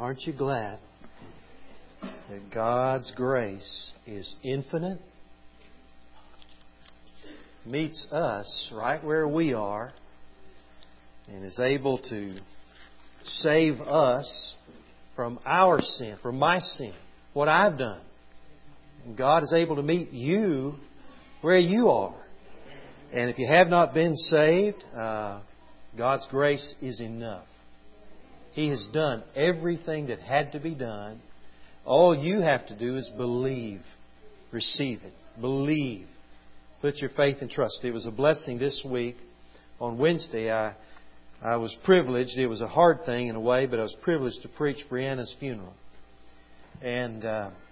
Aren't you glad that God's grace is infinite, meets us right where we are, and is able to save us from our sin, from my sin, what I've done. And God is able to meet you where you are. And if you have not been saved, God's grace is enough. He has done everything that had to be done. All you have to do is believe. Receive it. Believe. Put your faith and trust. It was a blessing this week. On Wednesday, I was privileged. It was a hard thing in a way, but I was privileged to preach Brianna's funeral. And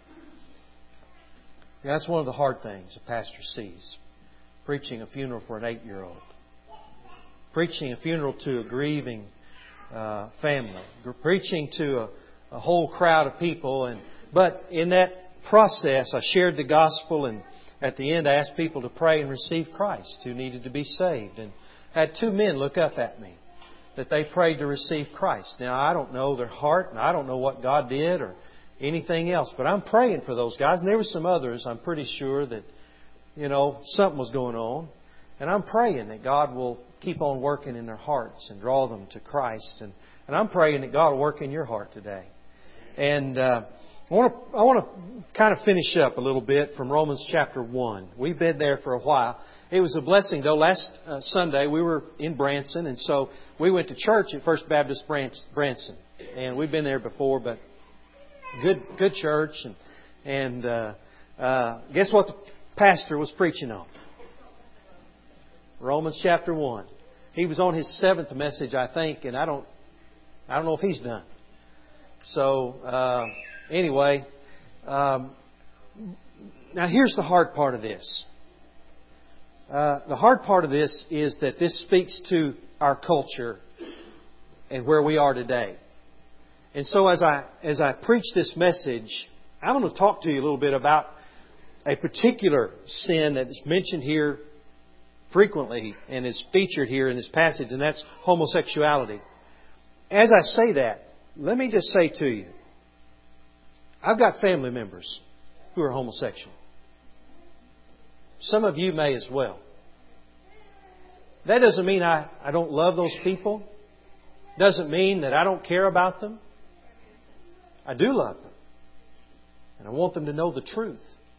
that's one of the hard things a pastor sees. Preaching a funeral for an 8-year-old. Preaching a funeral to a grieving family. Preaching to a whole crowd of people. But in that process, I shared the gospel, and at the end I asked people to pray and receive Christ who needed to be saved. And I had 2 men look up at me that they prayed to receive Christ. Now, I don't know their heart, and I don't know what God did or anything else, but I'm praying for those guys. And there were some others, I'm pretty sure, that, something was going on. And I'm praying that God will keep on working in their hearts and draw them to Christ. And I'm praying that God will work in your heart today. And I want to kind of finish up a little bit from Romans chapter 1. We've been there for a while. It was a blessing, though. Last Sunday we were in Branson, and so we went to church at First Baptist Branson. And we've been there before, but good church. And guess what the pastor was preaching on? Romans chapter 1. He was on his 7th message, I think, and I don't know if he's done. So, anyway, now here's the hard part of this. The hard part of this is that this speaks to our culture and where we are today. And so as I preach this message, I'm going to talk to you a little bit about a particular sin that is mentioned here frequently and is featured here in this passage, and that's homosexuality. As I say that, let me just say to you, I've got family members who are homosexual. Some of you may as well. That doesn't mean I don't love those people. Doesn't mean that I don't care about them. I do love them. And I want them to know the truth.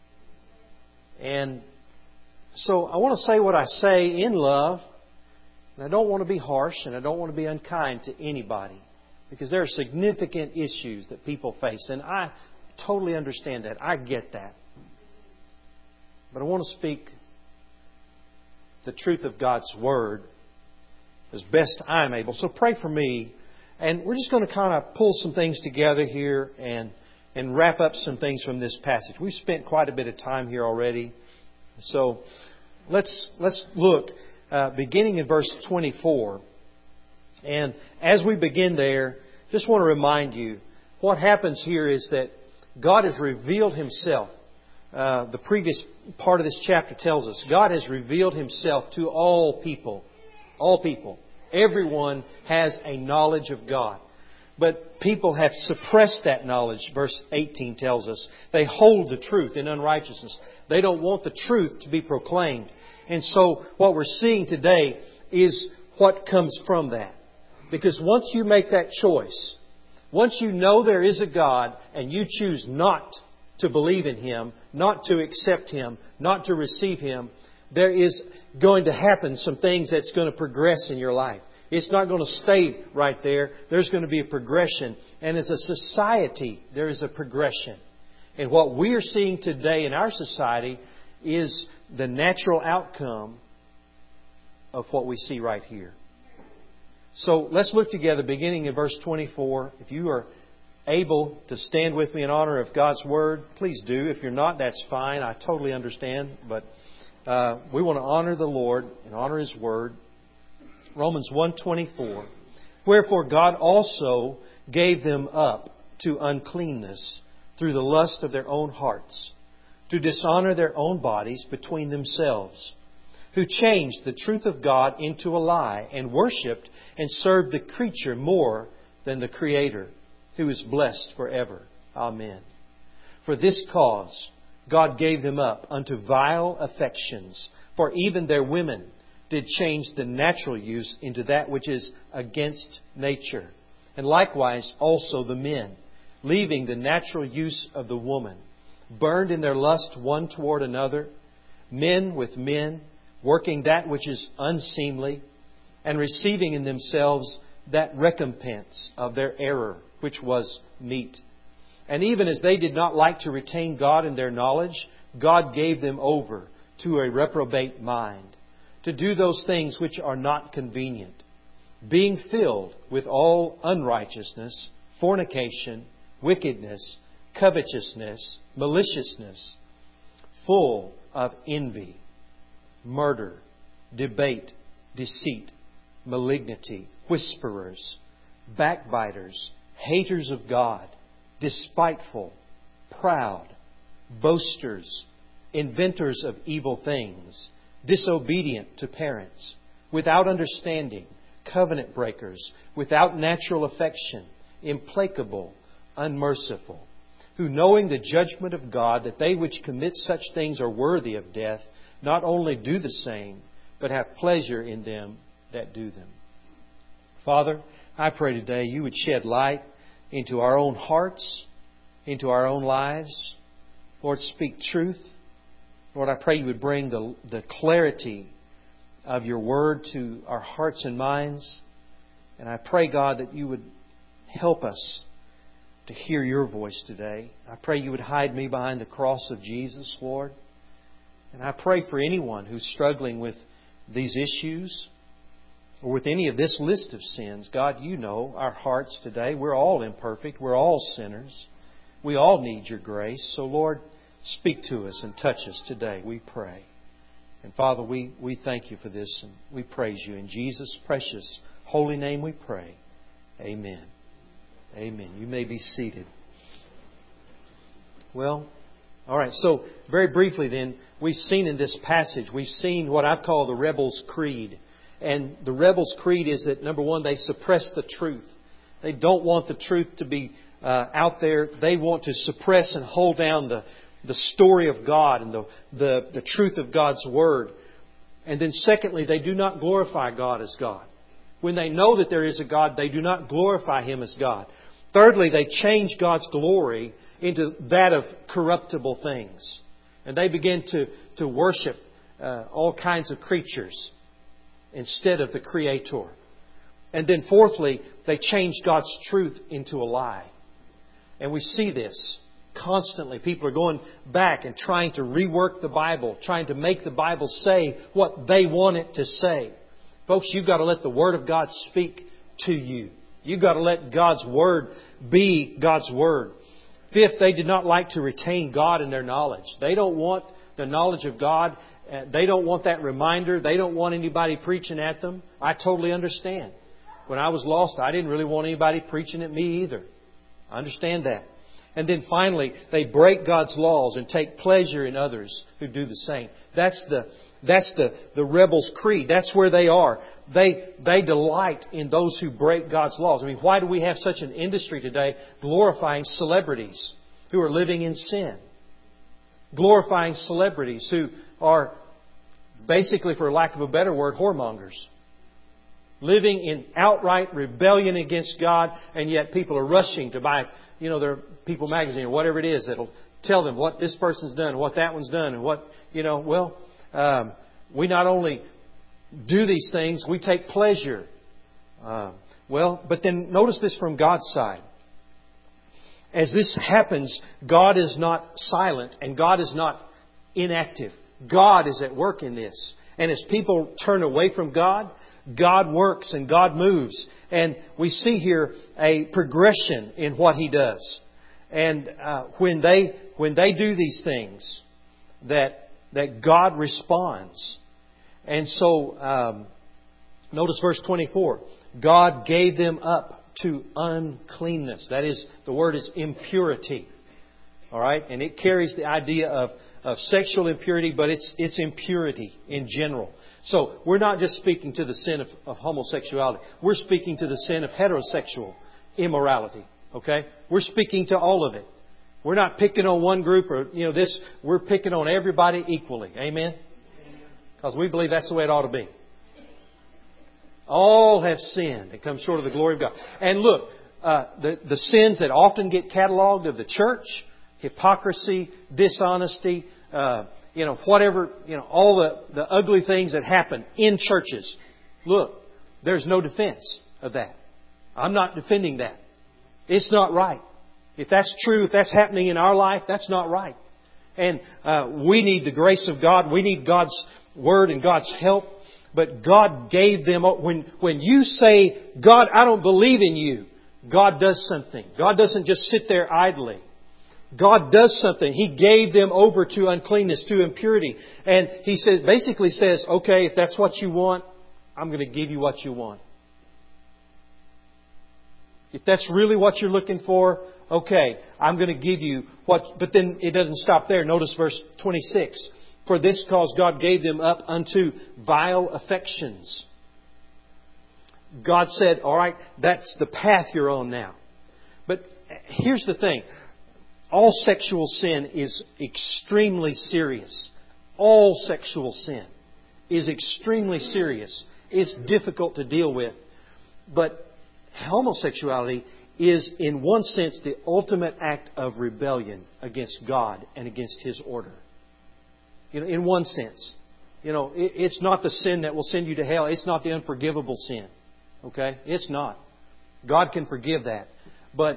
And so I want to say what I say in love. And I don't want to be harsh, and I don't want to be unkind to anybody. Because there are significant issues that people face. And I totally understand that. I get that. But I want to speak the truth of God's Word as best I'm able. So pray for me. And we're just going to kind of pull some things together here and wrap up some things from this passage. We've spent quite a bit of time here already. So let's look, beginning in verse 24. And as we begin there, just want to remind you, what happens here is that God has revealed Himself. The previous part of this chapter tells us God has revealed Himself to all people. All people. Everyone has a knowledge of God. But people have suppressed that knowledge, verse 18 tells us. They hold the truth in unrighteousness. They don't want the truth to be proclaimed. And so what we're seeing today is what comes from that. Because once you make that choice, once you know there is a God and you choose not to believe in Him, not to accept Him, not to receive Him, there is going to happen some things that's going to progress in your life. It's not going to stay right there. There's going to be a progression. And as a society, there is a progression. And what we are seeing today in our society is the natural outcome of what we see right here. So let's look together beginning in verse 24. If you are able to stand with me in honor of God's Word, please do. If you're not, that's fine. I totally understand. But we want to honor the Lord and honor His Word. Romans 1:24. Wherefore God also gave them up to uncleanness through the lust of their own hearts, to dishonor their own bodies between themselves, who changed the truth of God into a lie, and worshipped and served the creature more than the Creator, who is blessed forever. Amen. For this cause God gave them up unto vile affections, for even their women did change the natural use into that which is against nature. And likewise also the men, leaving the natural use of the woman, burned in their lust one toward another, men with men, working that which is unseemly, and receiving in themselves that recompense of their error, which was meet. And even as they did not like to retain God in their knowledge, God gave them over to a reprobate mind, to do those things which are not convenient, being filled with all unrighteousness, fornication, wickedness, covetousness, maliciousness, full of envy, murder, debate, deceit, malignity, whisperers, backbiters, haters of God, despiteful, proud, boasters, inventors of evil things, disobedient to parents, without understanding, covenant breakers, without natural affection, implacable, unmerciful, who knowing the judgment of God, that they which commit such things are worthy of death, not only do the same, but have pleasure in them that do them. Father, I pray today You would shed light into our own hearts, into our own lives. Lord, speak truth. Lord, I pray You would bring the clarity of Your Word to our hearts and minds. And I pray, God, that You would help us to hear Your voice today. I pray You would hide me behind the cross of Jesus, Lord. And I pray for anyone who's struggling with these issues or with any of this list of sins. God, You know our hearts today. We're all imperfect. We're all sinners. We all need Your grace. So, Lord, speak to us and touch us today, we pray. And Father, we thank You for this and we praise You. In Jesus' precious, holy name we pray. Amen. Amen. You may be seated. Well, all right. So, very briefly then, we've seen in this passage, we've seen what I've called the rebel's creed. And the rebel's creed is that, number one, they suppress the truth. They don't want the truth to be out there. They want to suppress and hold down the story of God and the truth of God's Word. And then secondly, they do not glorify God as God. When they know that there is a God, they do not glorify Him as God. Thirdly, they change God's glory into that of corruptible things. And they begin to worship all kinds of creatures instead of the Creator. And then fourthly, they change God's truth into a lie. And we see this constantly. People are going back and trying to rework the Bible, trying to make the Bible say what they want it to say. Folks, you've got to let the Word of God speak to you. You've got to let God's Word be God's Word. Fifth, they did not like to retain God in their knowledge. They don't want the knowledge of God. They don't want that reminder. They don't want anybody preaching at them. I totally understand. When I was lost, I didn't really want anybody preaching at me either. I understand that. And then finally, they break God's laws and take pleasure in others who do the same. That's the rebel's creed. That's where they are. They delight in those who break God's laws. I mean, why do we have such an industry today glorifying celebrities who are living in sin? Glorifying celebrities who are basically, for lack of a better word, whoremongers. Living in outright rebellion against God, and yet people are rushing to buy, their People magazine or whatever it is that'll tell them what this person's done, what that one's done, and what, we not only do these things, we take pleasure. But then notice this from God's side. As this happens, God is not silent and God is not inactive. God is at work in this. And as people turn away from God, God works and God moves. And we see here a progression in what He does. And when they do these things, that God responds. And so, notice verse 24. God gave them up to uncleanness. That is, the word is impurity. All right? And it carries the idea of sexual impurity, but it's impurity in general. So we're not just speaking to the sin of homosexuality. We're speaking to the sin of heterosexual immorality. Okay? We're speaking to all of it. We're not picking on one group or, this. We're picking on everybody equally. Amen? Because we believe that's the way it ought to be. All have sinned and come short of the glory of God. And look, the sins that often get cataloged of the church, hypocrisy, dishonesty, whatever, all the ugly things that happen in churches. Look, there's no defense of that. I'm not defending that. It's not right. If that's true, if that's happening in our life, that's not right. And we need the grace of God. We need God's Word and God's help. But God gave them... When you say, God, I don't believe in you, God does something. God doesn't just sit there idly. God does something. He gave them over to uncleanness, to impurity. And He basically says, okay, if that's what you want, I'm going to give you what you want. If that's really what you're looking for, okay, I'm going to give you what... But then it doesn't stop there. Notice verse 26. For this cause God gave them up unto vile affections. God said, all right, that's the path you're on now. But here's the thing. All sexual sin is extremely serious. All sexual sin is extremely serious. It's difficult to deal with. But homosexuality is, in one sense, the ultimate act of rebellion against God and against His order. In one sense. It's not the sin that will send you to hell. It's not the unforgivable sin. Okay? It's not. God can forgive that. But,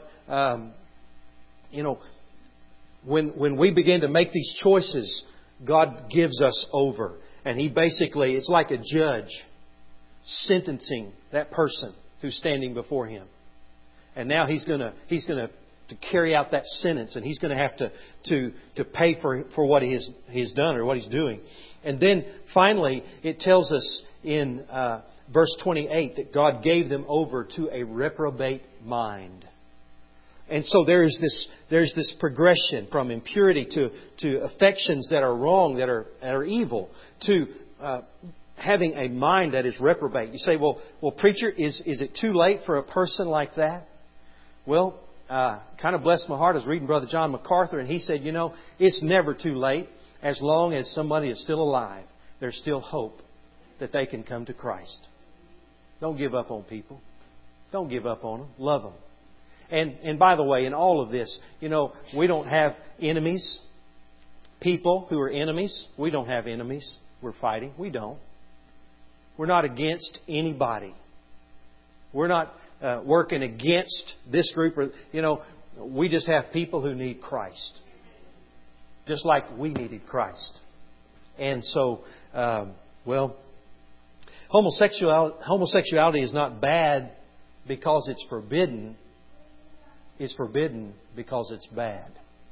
when we begin to make these choices, God gives us over. And He basically, it's like a judge sentencing that person who's standing before Him. And now He's going to carry out that sentence, and He's going to have to pay for what He's done or what He's doing. And then finally, it tells us in verse 28 that God gave them over to a reprobate mind. And so there's this progression from impurity to affections that are wrong, that are evil, to having a mind that is reprobate. You say, well, preacher, is it too late for a person like that? Well, kind of blessed my heart. I was reading Brother John MacArthur, and he said, it's never too late. As long as somebody is still alive, there's still hope that they can come to Christ. Don't give up on people. Don't give up on them. Love them. And by the way, in all of this, we don't have enemies. People who are enemies. We don't have enemies we're fighting. We don't. We're not against anybody. We're not working against this group. We just have people who need Christ. Just like we needed Christ. And so, homosexuality is not bad because it's forbidden. It's forbidden because it's bad.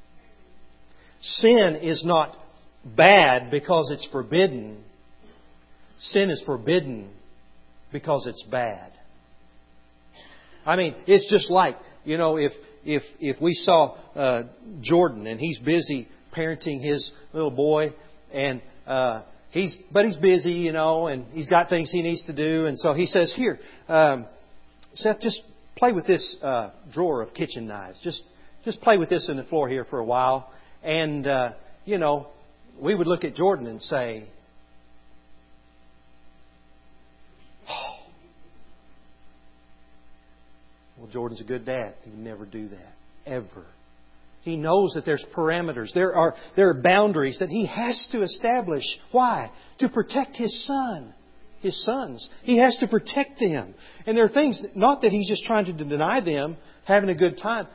Sin is not bad because it's forbidden. Sin is forbidden because it's bad. I mean, it's just like, if we saw Jordan and he's busy parenting his little boy, and he's busy, and he's got things he needs to do, and so he says, "Here, Seth, just play with this drawer of kitchen knives. Just play with this in the floor here for a while." And we would look at Jordan and say, "Oh, well, Jordan's a good dad. He would never do that ever." He knows that there's parameters. There are boundaries that he has to establish. Why? To protect his son. His sons. He has to protect them. And there are things, not that he's just trying to deny them having a good time.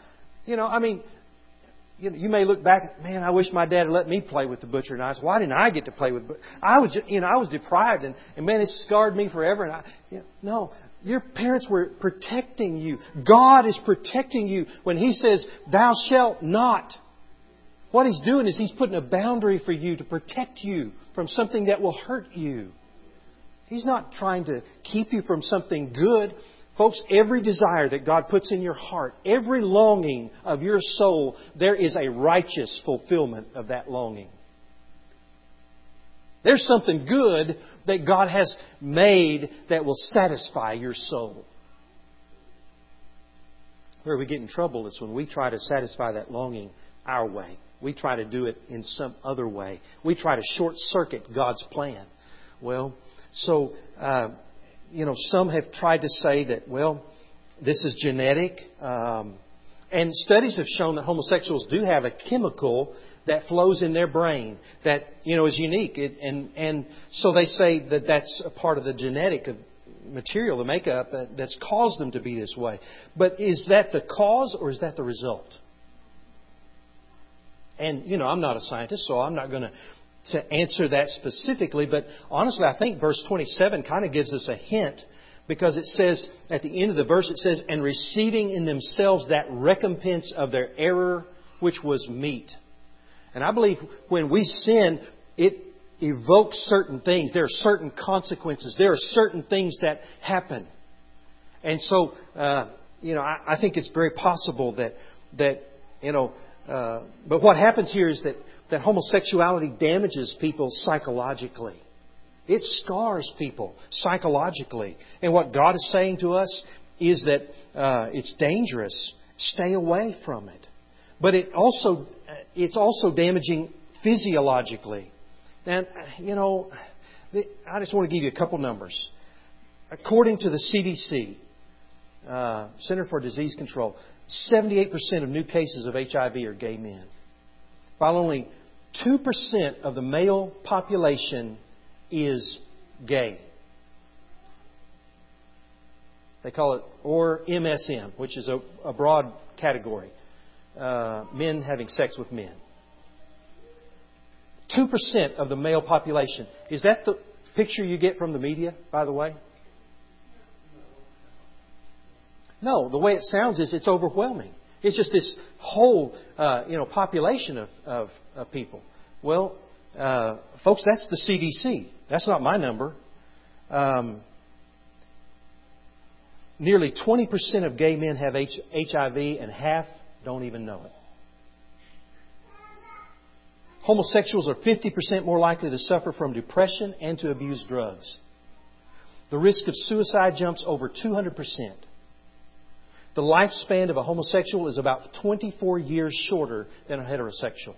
You may look back, man, I wish my dad had let me play with the butcher knives. Why didn't I get to play with? I was deprived, and man, it scarred me forever. And no, your parents were protecting you. God is protecting you when He says, "Thou shalt not." What He's doing is He's putting a boundary for you to protect you from something that will hurt you. He's not trying to keep you from something good. Folks, every desire that God puts in your heart, every longing of your soul, there is a righteous fulfillment of that longing. There's something good that God has made that will satisfy your soul. Where we get in trouble is when we try to satisfy that longing our way. We try to do it in some other way. We try to short-circuit God's plan. Well, so, some have tried to say that, this is genetic. And studies have shown that homosexuals do have a chemical that flows in their brain that, is unique. And so they say that that's a part of the genetic material, the makeup, that's caused them to be this way. But is that the cause or is that the result? And, I'm not a scientist, so I'm not going to answer that specifically. But honestly, I think verse 27 kind of gives us a hint, because it says, at the end of the verse, it says, and receiving in themselves that recompense of their error, which was meet. And I believe when we sin, it evokes certain things. There are certain consequences. There are certain things that happen. And so, I think it's very possible that but what happens here is that homosexuality damages people psychologically. It scars people psychologically. And what God is saying to us is that it's dangerous. Stay away from it. But it's also damaging physiologically. And, I just want to give you a couple numbers. According to the CDC, Center for Disease Control, 78% of new cases of HIV are gay men, while only 2% of the male population is gay. They call it, or MSM, which is a broad category. Men having sex with men. 2% of the male population. Is that the picture you get from the media, by the way? No, the way it sounds is it's overwhelming. It's just this whole, population of people. Well, folks, that's the CDC. That's not my number. Nearly 20% of gay men have HIV, and half don't even know it. Homosexuals are 50% more likely to suffer from depression and to abuse drugs. The risk of suicide jumps over 200%. The lifespan of a homosexual is about 24 years shorter than a heterosexual.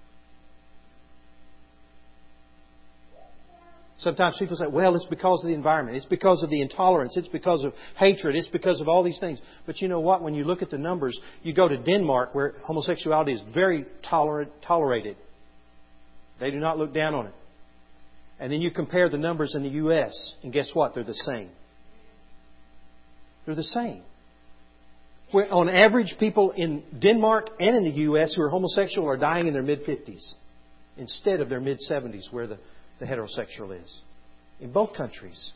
Sometimes people say, it's because of the environment. It's because of the intolerance. It's because of hatred. It's because of all these things. But you know what? When you look at the numbers, you go to Denmark, where homosexuality is very tolerated. They do not look down on it. And then you compare the numbers in the U.S., and guess what? They're the same. They're the same. Where on average, people in Denmark and in the U.S. who are homosexual are dying in their mid-50s instead of their mid-70s, where the heterosexual is. In both countries.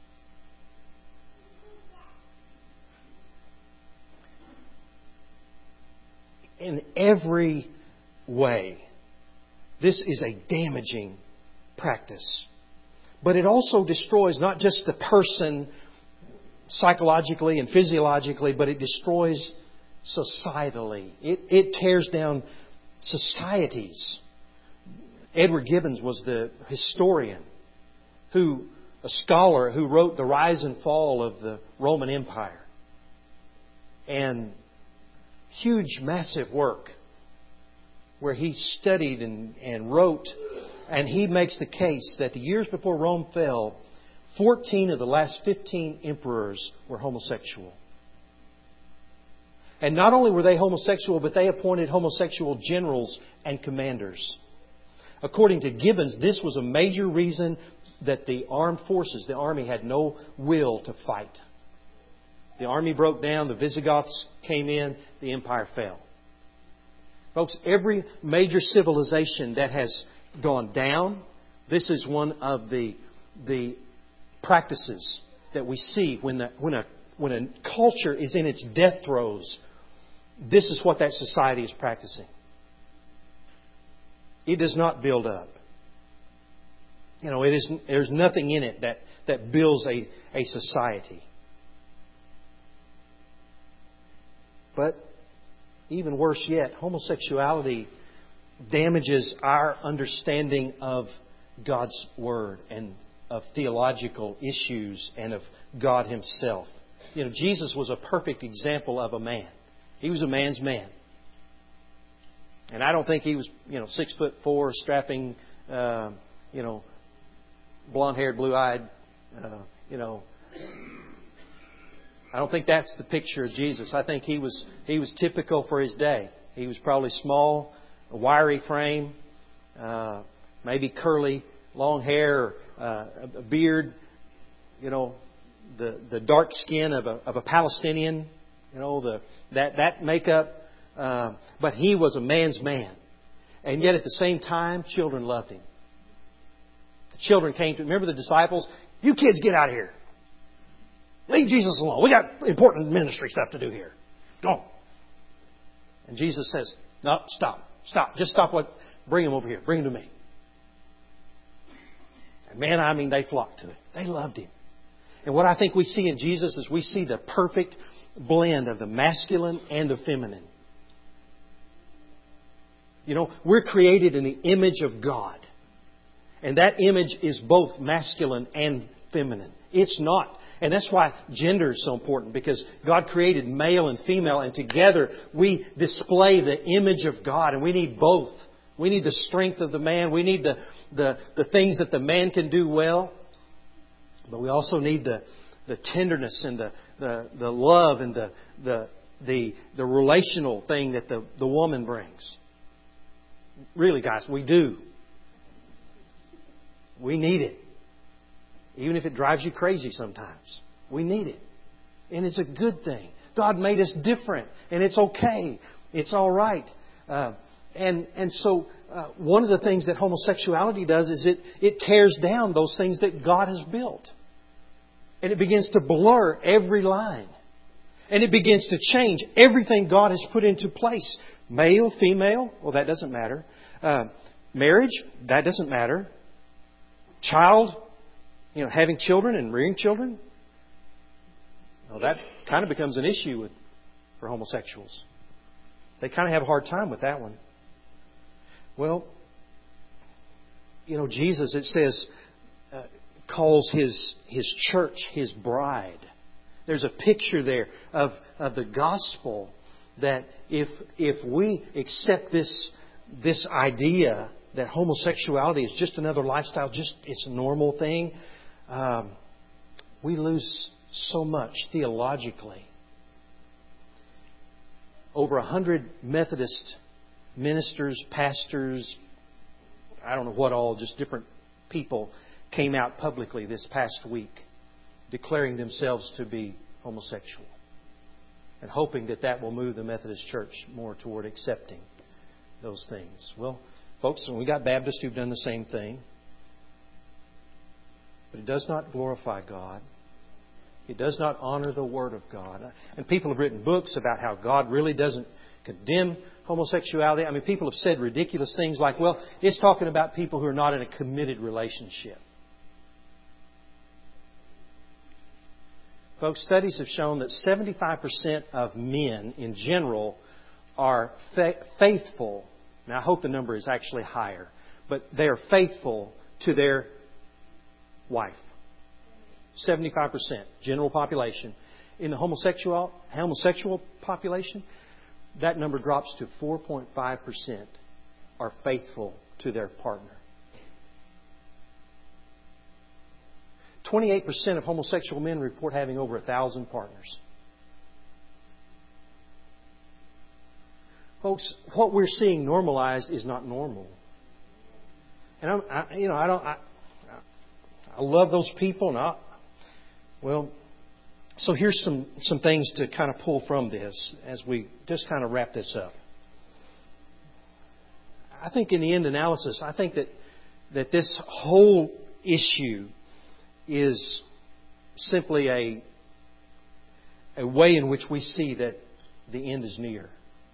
In every way, this is a damaging practice. But it also destroys not just the person psychologically and physiologically, but it destroys societally. It tears down societies. Edward Gibbons was the historian, a scholar who wrote The Rise and Fall of the Roman Empire. And huge, massive work where he studied and wrote, and he makes the case that the years before Rome fell, 14 of the last 15 emperors were homosexual. And not only were they homosexual, but they appointed homosexual generals and commanders. According to Gibbons, this was a major reason that the armed forces, the army, had no will to fight. The army broke down, the Visigoths came in, the empire fell. Folks, every major civilization that has gone down, this is one of the practices that we see when a culture is in its death throes. This is what that society is practicing. It does not build up. There's nothing in it that builds a society. But even worse yet, homosexuality damages our understanding of God's Word and of theological issues and of God Himself. Jesus was a perfect example of a man. He was a man's man. And I don't think he was, 6'4", strapping, blonde-haired, blue-eyed, I don't think that's the picture of Jesus. I think he was typical for his day. He was probably small, a wiry frame, maybe curly, long hair, a beard, the dark skin of a Palestinian, that makeup. But he was a man's man. And yet at the same time, children loved him. The children came to him. Remember the disciples? You kids get out of here. Leave Jesus alone. We got important ministry stuff to do here. Go. And Jesus says, no, stop. Just stop bring him over here. Bring him to me. And man, they flocked to him. They loved him. And what I think we see in Jesus is we see the perfect blend of the masculine and the feminine. We're created in the image of God. And that image is both masculine and feminine. It's not. And that's why gender is so important, because God created male and female, and together we display the image of God, and we need both. We need the strength of the man. We need the things that the man can do well. But we also need the tenderness and the love and the relational thing that the woman brings. Really, guys, we do. We need it. Even if it drives you crazy sometimes. We need it. And it's a good thing. God made us different. And it's okay. It's all right. So one of the things that homosexuality does is it tears down those things that God has built. And it begins to blur every line. And it begins to change everything God has put into place. Male, female, well, that doesn't matter. Marriage, that doesn't matter. Child, having children and rearing children. Well, that kind of becomes an issue for homosexuals. They kind of have a hard time with that one. Well, Jesus, it says, calls His church His bride. There's a picture there of the gospel that if we accept this idea that homosexuality is just another lifestyle, it's a normal thing, we lose so much theologically. Over 100 Methodist ministers, pastors, I don't know what all, just different people came out publicly this past week declaring themselves to be homosexual and hoping that will move the Methodist Church more toward accepting those things. Well, folks, we got Baptists who've done the same thing. But it does not glorify God. It does not honor the Word of God. And people have written books about how God really doesn't condemn homosexuality. People have said ridiculous things like, well, it's talking about people who are not in a committed relationship. Folks, studies have shown that 75% of men in general are faithful. Now, I hope the number is actually higher. But they are faithful to their wife. 75%, general population. In the homosexual population, that number drops to 4.5% are faithful to their partner. 28% of homosexual men report having over 1,000 partners. Folks, what we're seeing normalized is not normal. And I love those people. So here's some things to kind of pull from this as we just kind of wrap this up. I think in the end analysis, I think that this whole issue is simply a way in which we see that the end is near.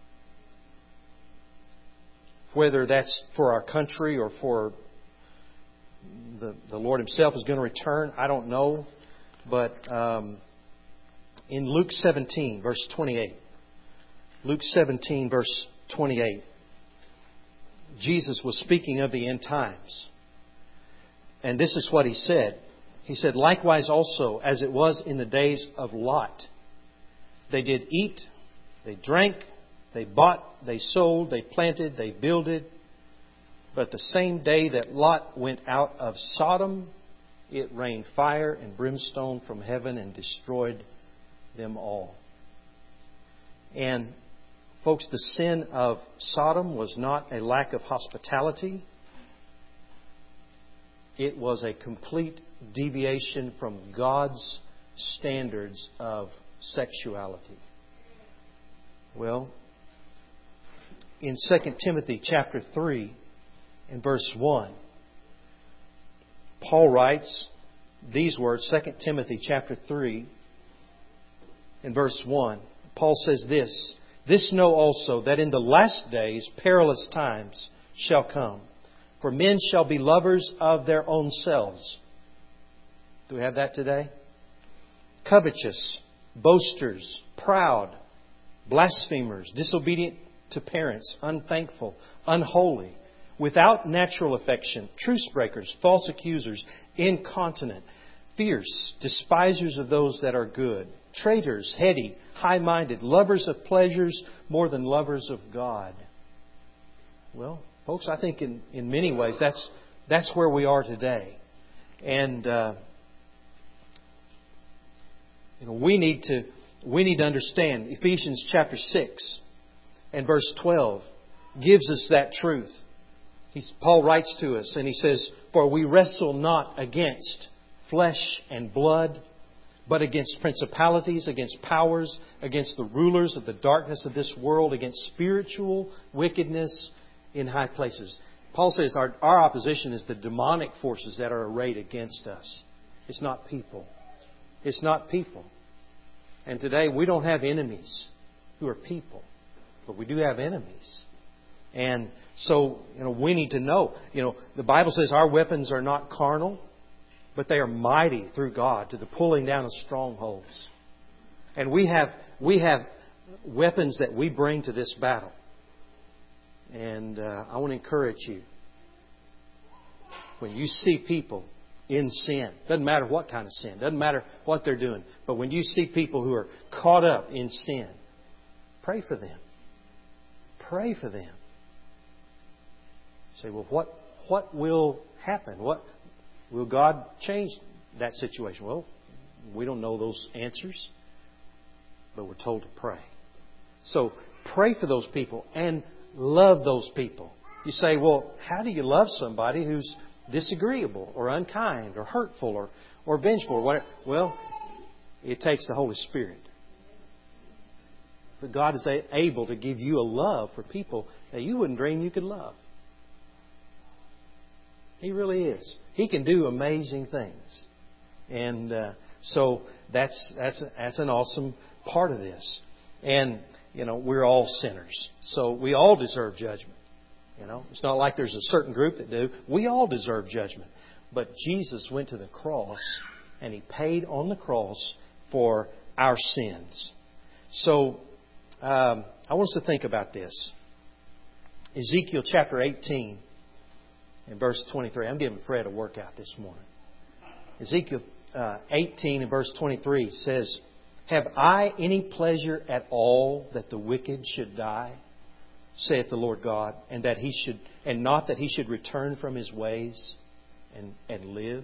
Whether that's for our country or for the Lord Himself is going to return, I don't know. But in Luke 17, verse 28, Luke 17, verse 28, Jesus was speaking of the end times. And this is what He said. He said, likewise also, as it was in the days of Lot, they did eat They drank, they bought, they sold, they planted, they builded. But the same day that Lot went out of Sodom, it rained fire and brimstone from heaven and destroyed them all. And folks, the sin of Sodom was not a lack of hospitality. It was a complete deviation from God's standards of sexuality. Well, in 2 Timothy chapter 3 and verse 1, Paul writes these words, 2 Timothy chapter 3 and verse 1. Paul says this, "This know also, that in the last days perilous times shall come. For men shall be lovers of their own selves." Do we have that today? "Covetous, boasters, proud, blasphemers, disobedient to parents, unthankful, unholy, without natural affection, truce breakers, false accusers, incontinent, fierce, despisers of those that are good, traitors, heady, high-minded, lovers of pleasures more than lovers of God." Well, folks, I think in many ways that's where we are today. And we need to understand Ephesians chapter 6 and verse 12 gives us that truth. Paul writes to us and he says, "For we wrestle not against flesh and blood, but against principalities, against powers, against the rulers of the darkness of this world, against spiritual wickedness in high places." Paul says our opposition is the demonic forces that are arrayed against us. It's not people. It's not people. And today we don't have enemies who are people, but we do have enemies. And so, we need to know, the Bible says our weapons are not carnal, but they are mighty through God to the pulling down of strongholds. And we have weapons that we bring to this battle. And I want to encourage you, when you see people in sin, doesn't matter what kind of sin, doesn't matter what they're doing, but when you see people who are caught up in sin, pray for them. Pray for them. You say, well, what will happen? What will God change that situation? Well, we don't know those answers, but we're told to pray. So pray for those people and love those people. You say, well, how do you love somebody who's disagreeable or unkind or hurtful or vengeful or whatever? Well, it takes the Holy Spirit. But God is able to give you a love for people that you wouldn't dream you could love. He really is. He can do amazing things. And so that's an awesome part of this. And, we're all sinners. So we all deserve judgment. It's not like there's a certain group that do. We all deserve judgment. But Jesus went to the cross and He paid on the cross for our sins. So I want us to think about this. Ezekiel chapter 18 and verse 23. I'm giving Fred a workout this morning. Ezekiel 18 and verse 23 says, "Have I any pleasure at all that the wicked should die, saith the Lord God, and not that he should return from his ways and live?"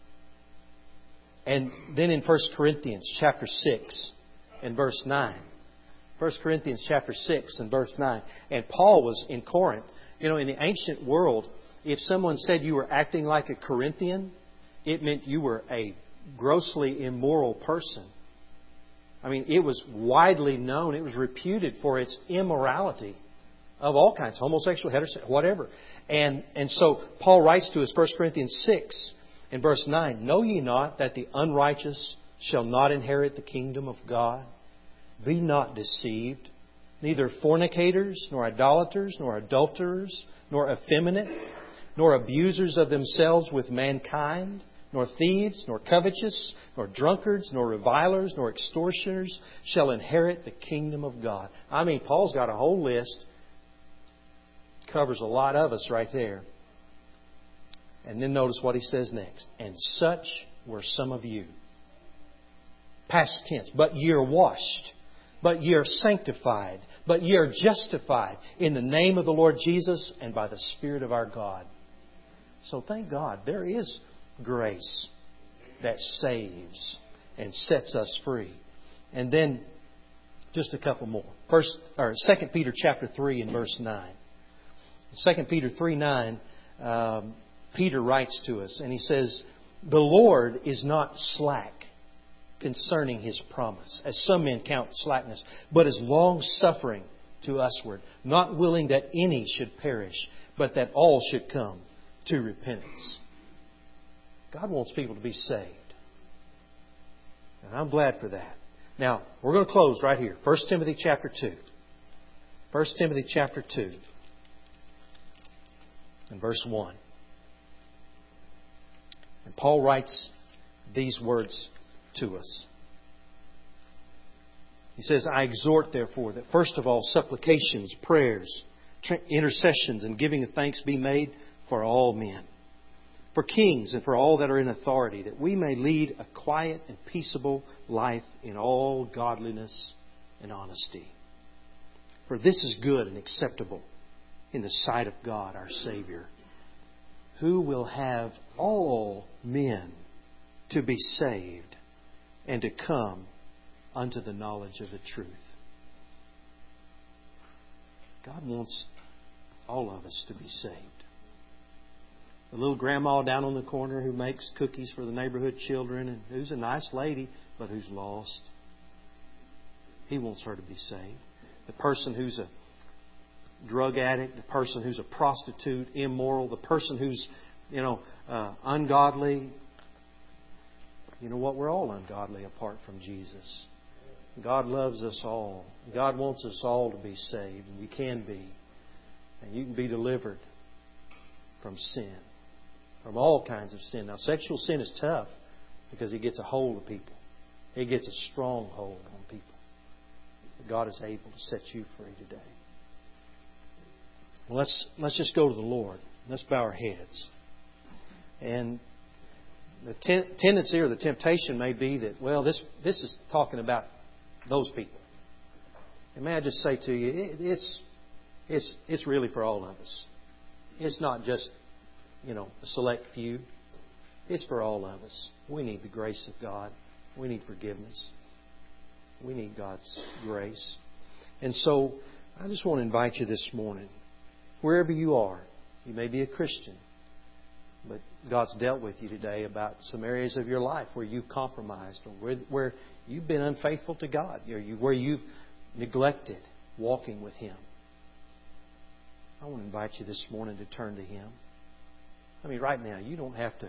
And then in 1 Corinthians chapter 6 and verse 9. 1 Corinthians chapter 6 and verse 9. And Paul was in Corinth. In the ancient world, if someone said you were acting like a Corinthian, it meant you were a grossly immoral person. It was widely known. It was reputed for its immorality of all kinds, homosexual, heterosexual, whatever. And so Paul writes to us, 1 Corinthians 6 and verse 9, "Know ye not that the unrighteous shall not inherit the kingdom of God? Be not deceived, neither fornicators, nor idolaters, nor adulterers, nor effeminate, nor abusers of themselves with mankind, nor thieves, nor covetous, nor drunkards, nor revilers, nor extortioners shall inherit the kingdom of God." Paul's got a whole list. Covers a lot of us right there. And then notice what he says next. "And such were some of you." Past tense. "But ye are washed, but ye are sanctified, but ye are justified in the name of the Lord Jesus and by the Spirit of our God. So thank God there is grace that saves and sets us free. And then just a couple more. 2 Peter chapter 3 and verse 9. 2 Peter 3:9, Peter writes to us and he says, "The Lord is not slack concerning His promise, as some men count slackness, but is long-suffering to usward, not willing that any should perish, but that all should come to repentance." God wants people to be saved. And I'm glad for that. Now, we're going to close right here. 1 Timothy chapter 2. 1 Timothy chapter 2 and verse 1. And Paul writes these words to us. He says, "I exhort, therefore, that first of all supplications, prayers, intercessions, and giving of thanks be made for all men, for kings and for all that are in authority, that we may lead a quiet and peaceable life in all godliness and honesty. For this is good and acceptable in the sight of God our Savior, who will have all men to be saved and to come unto the knowledge of the truth." God wants all of us to be saved. The little grandma down on the corner who makes cookies for the neighborhood children and who's a nice lady but who's lost, He wants her to be saved. The person who's a drug addict, the person who's a prostitute, immoral, the person who's, ungodly. You know what? We're all ungodly apart from Jesus. God loves us all. God wants us all to be saved, and you can be. And you can be delivered from sin, from all kinds of sin. Now, sexual sin is tough because it gets a hold of people. It gets a strong hold on people. But God is able to set you free today. Well, let's just go to the Lord. Let's bow our heads. And the tendency or the temptation may be that, well, this is talking about those people. And may I just say to you, it's really for all of us. It's not just, a select few. It's for all of us. We need the grace of God. We need forgiveness. We need God's grace. And so I just want to invite you this morning, wherever you are, you may be a Christian, but God's dealt with you today about some areas of your life where you've compromised or where you've been unfaithful to God, or where you've neglected walking with Him. I want to invite you this morning to turn to Him. I mean, right now, you don't have to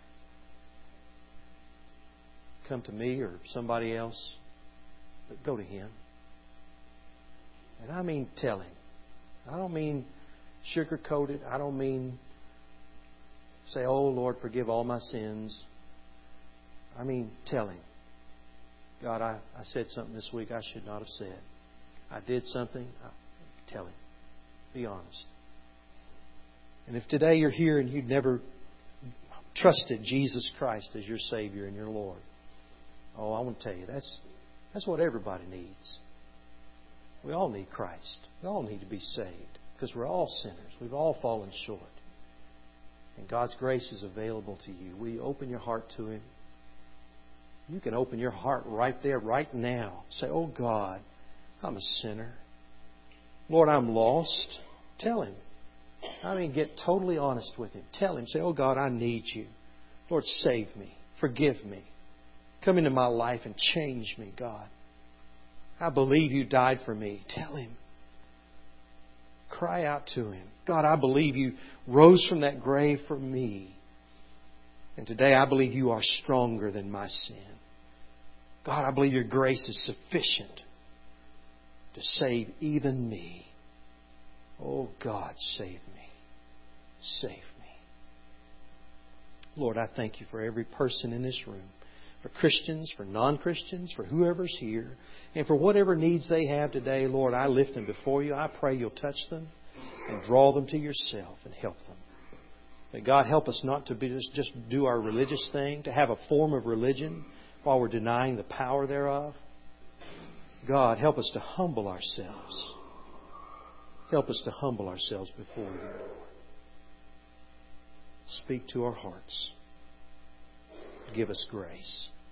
come to me or somebody else, but go to Him. And I mean tell Him. I don't mean sugarcoat it. I don't mean say, "Oh, Lord, forgive all my sins." I mean tell Him. God, I said something this week I should not have said. I did something. Tell Him. Be honest. And if today you're here and you've never trusted Jesus Christ as your Savior and your Lord, I want to tell you, that's what everybody needs. We all need Christ. We all need to be saved because we're all sinners. We've all fallen short. And God's grace is available to you. Will you open your heart to Him? You can open your heart right there, right now. Say, "Oh God, I'm a sinner. Lord, I'm lost." Tell Him. I mean, get totally honest with Him. Tell Him. Say, "Oh God, I need You. Lord, save me. Forgive me. Come into my life and change me, God. I believe You died for me." Tell Him. Cry out to Him. "God, I believe You rose from that grave for me. And today I believe You are stronger than my sin. God, I believe Your grace is sufficient to save even me. Oh God, save me. Save me." Lord, I thank You for every person in this room. For Christians, for non-Christians, for whoever's here. And for whatever needs they have today, Lord, I lift them before You. I pray You'll touch them and draw them to Yourself and help them. May God help us not to be just do our religious thing, to have a form of religion while we're denying the power thereof. God, help us to humble ourselves. Help us to humble ourselves before You, Lord. Speak to our hearts. Give us grace.